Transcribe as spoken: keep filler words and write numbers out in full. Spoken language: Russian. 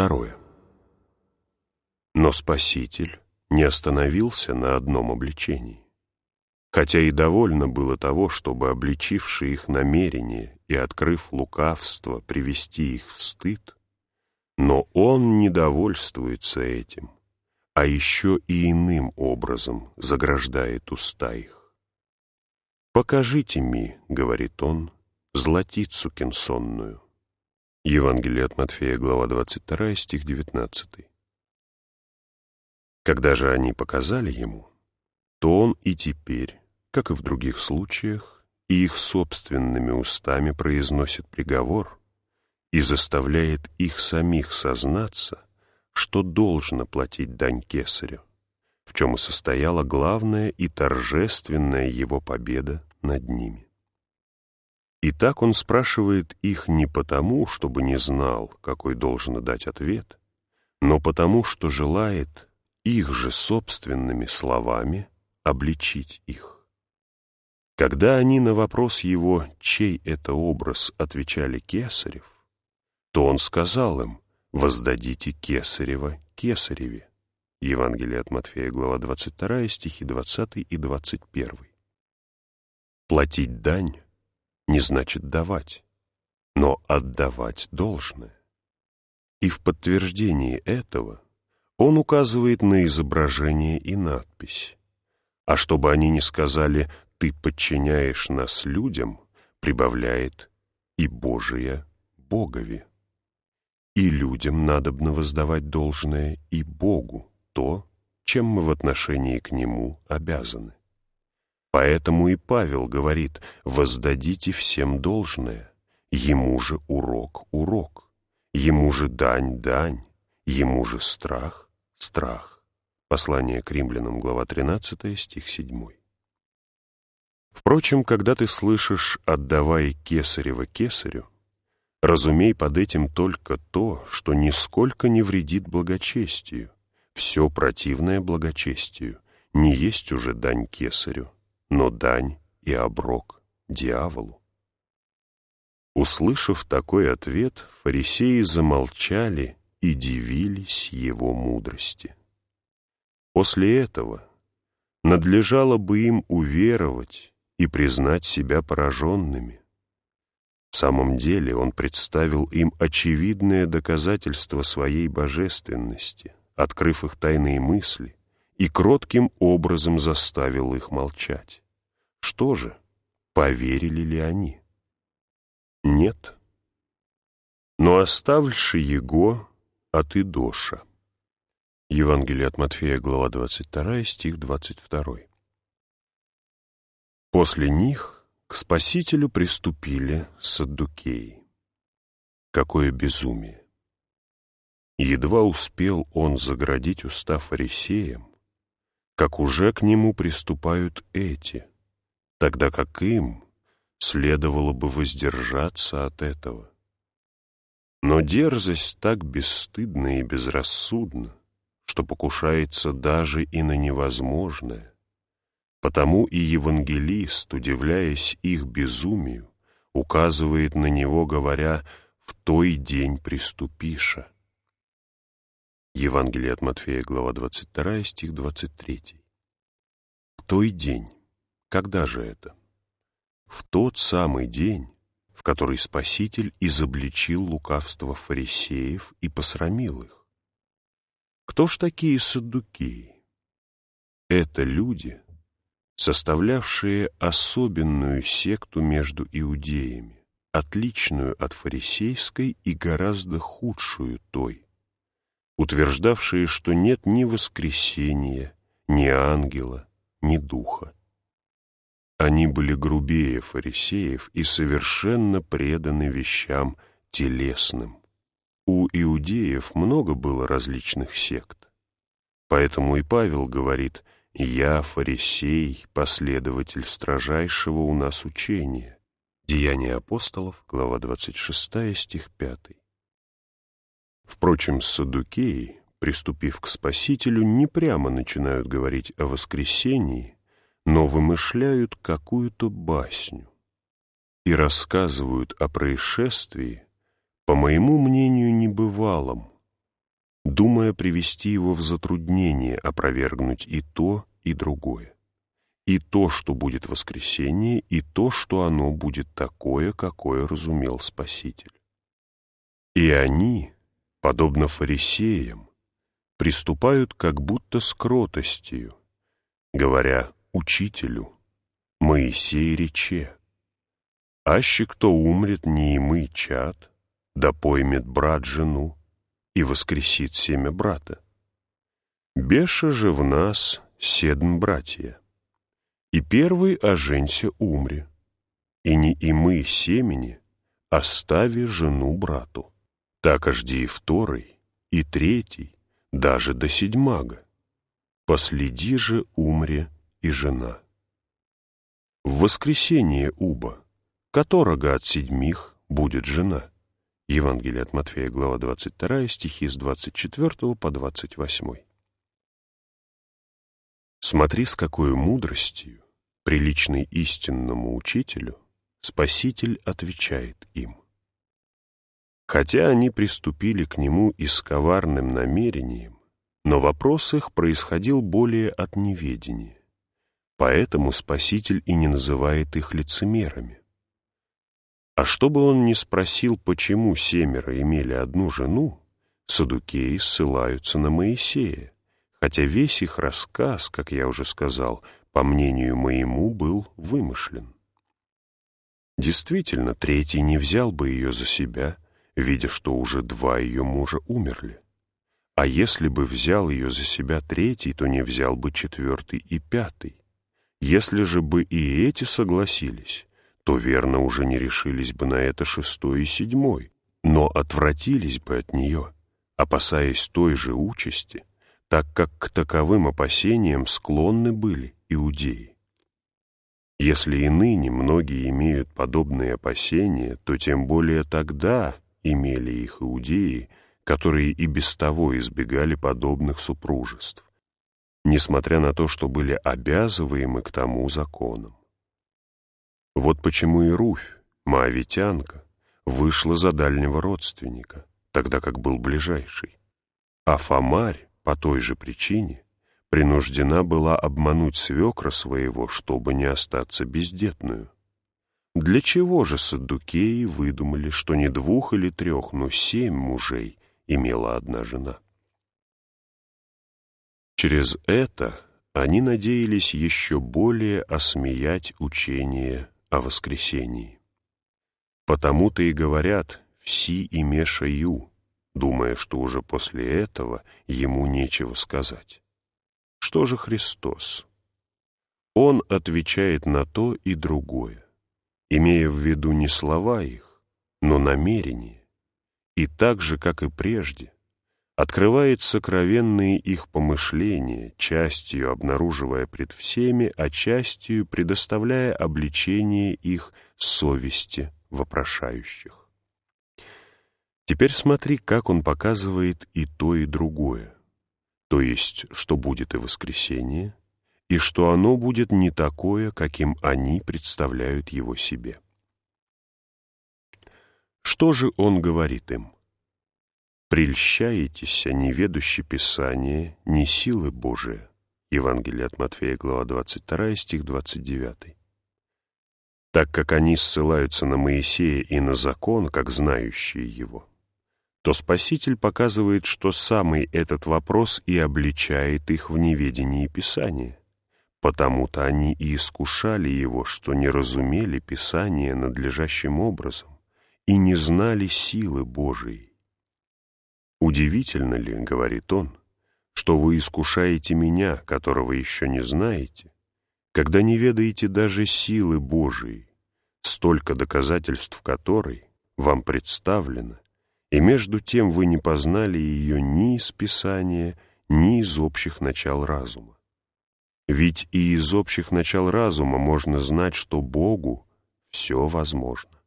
Второе. Но Спаситель не остановился на одном обличении. Хотя и довольно было того, чтобы, обличивши их намерение и открыв лукавство, привести их в стыд, но Он не довольствуется этим, а еще и иным образом заграждает уста их. «Покажите ми, — говорит Он, — златицу кенсонную». Евангелие от Матфея, глава двадцать вторая, стих девятнадцатый. Когда же они показали Ему, то Он и теперь, как и в других случаях, и их собственными устами произносит приговор и заставляет их самих сознаться, что должно платить дань кесарю, в чем и состояла главная и торжественная его победа над ними. И так он спрашивает их не потому, чтобы не знал, какой должен дать ответ, но потому, что желает их же собственными словами обличить их. Когда они на вопрос его, чей это образ, отвечали Кесарев, то он сказал им: «Воздадите Кесарева Кесареве». Евангелие от Матфея, глава двадцать вторая, стихи двадцатый и двадцать первый. Платить дань не значит давать, но отдавать должное. И в подтверждении этого он указывает на изображение и надпись. А чтобы они не сказали «ты подчиняешь нас людям», прибавляет «и Божие Богове». И людям надобно воздавать должное, и Богу то, чем мы в отношении к Нему обязаны. Поэтому и Павел говорит: «Воздадите всем должное, ему же урок — урок, ему же дань — дань, ему же страх — страх». Послание к римлянам, глава тринадцатая, стих седьмой. Впрочем, когда ты слышишь «отдавай Кесарева Кесарю», разумей под этим только то, что нисколько не вредит благочестию. Все противное благочестию не есть уже дань Кесарю, но дань и оброк дьяволу. Услышав такой ответ, фарисеи замолчали и дивились его мудрости. После этого надлежало бы им уверовать и признать себя пораженными. В самом деле он представил им очевидное доказательство своей божественности, открыв их тайные мысли, и кротким образом заставил их молчать. Что же, поверили ли они? Нет. Но оставльши его от идоша. Евангелие от Матфея, глава двадцать вторая, стих двадцать второй. После них к Спасителю приступили саддукеи. Какое безумие! Едва успел он заградить уста фарисеям, как уже к нему приступают эти, тогда как им следовало бы воздержаться от этого. Но дерзость так бесстыдна и безрассудна, что покушается даже и на невозможное. Потому и евангелист, удивляясь их безумию, указывает на него, говоря: «в той день приступиша». Евангелие от Матфея, глава двадцать вторая, стих двадцать третий. В той день. Когда же это? В тот самый день, в который Спаситель изобличил лукавство фарисеев и посрамил их. Кто ж такие саддукеи? Это люди, составлявшие особенную секту между иудеями, отличную от фарисейской и гораздо худшую той, утверждавшие, что нет ни воскресения, ни ангела, ни духа. Они были грубее фарисеев и совершенно преданы вещам телесным. У иудеев много было различных сект. Поэтому и Павел говорит: «Я, фарисей, последователь строжайшего у нас учения». Деяния апостолов, глава двадцать шестая, стих пятый. Впрочем, саддукеи, приступив к Спасителю, не прямо начинают говорить о воскресении, но вымышляют какую-то басню и рассказывают о происшествии, по моему мнению, небывалом, думая привести его в затруднение, опровергнуть и то, и другое. И то, что будет воскресение, и то, что оно будет такое, какое разумел Спаситель. И они, подобно фарисеям, приступают как будто с кротостью, говоря учителю: Моисей рече, аще кто умрет не имый чад, да поймет брат жену и воскресит семя брата. Беша же в нас седм братья, и первый оженься умре, и не имы семени, остави жену брату. Так ожди и второй, и третий, даже до седьмага. Последи же умре и жена. В воскресенье уба, которого от седьмих будет жена. Евангелие от Матфея, глава двадцать вторая, стихи с двадцать четвёртого по двадцать восьмой. Смотри, с какой мудростью, приличной истинному учителю, Спаситель отвечает им. Хотя они приступили к нему и с коварным намерением, но вопрос их происходил более от неведения. Поэтому Спаситель и не называет их лицемерами. А чтобы он не спросил, почему семеро имели одну жену, саддукеи ссылаются на Моисея, хотя весь их рассказ, как я уже сказал, по мнению моему, был вымышлен. Действительно, третий не взял бы ее за себя, видя, что уже два ее мужа умерли. А если бы взял ее за себя третий, то не взял бы четвертый и пятый. Если же бы и эти согласились, то верно уже не решились бы на это шестой и седьмой, но отвратились бы от нее, опасаясь той же участи, так как к таковым опасениям склонны были иудеи. Если и ныне многие имеют подобные опасения, то тем более тогда имели их иудеи, которые и без того избегали подобных супружеств, несмотря на то, что были обязываемы к тому законом. Вот почему и Руфь, моавитянка, вышла за дальнего родственника, тогда как был ближайший, а Фомарь по той же причине принуждена была обмануть свекра своего, чтобы не остаться бездетную. Для чего же саддукеи выдумали, что не двух или трех, но семь мужей имела одна жена? Через это они надеялись еще более осмеять учение о воскресении. Потому-то и говорят «вси имешаю», думая, что уже после этого ему нечего сказать. Что же Христос? Он отвечает на то и другое, имея в виду не слова их, но намерения, и так же, как и прежде, открывает сокровенные их помышления, частью обнаруживая пред всеми, а частью предоставляя обличение их совести вопрошающих. Теперь смотри, как он показывает и то, и другое, то есть, что будет и воскресение, и что оно будет не такое, каким они представляют его себе. Что же он говорит им? «Прельщаетесь, неведущи Писания, не силы Божия». Евангелие от Матфея, глава двадцать вторая, стих двадцать девятый. Так как они ссылаются на Моисея и на закон, как знающие его, то Спаситель показывает, что самый этот вопрос и обличает их в неведении Писания. Потому-то они и искушали его, что не разумели Писания надлежащим образом и не знали силы Божией. «Удивительно ли, — говорит он, — что вы искушаете меня, которого еще не знаете, когда не ведаете даже силы Божией, столько доказательств которой вам представлено, и между тем вы не познали ее ни из Писания, ни из общих начал разума. Ведь и из общих начал разума можно знать, что Богу все возможно.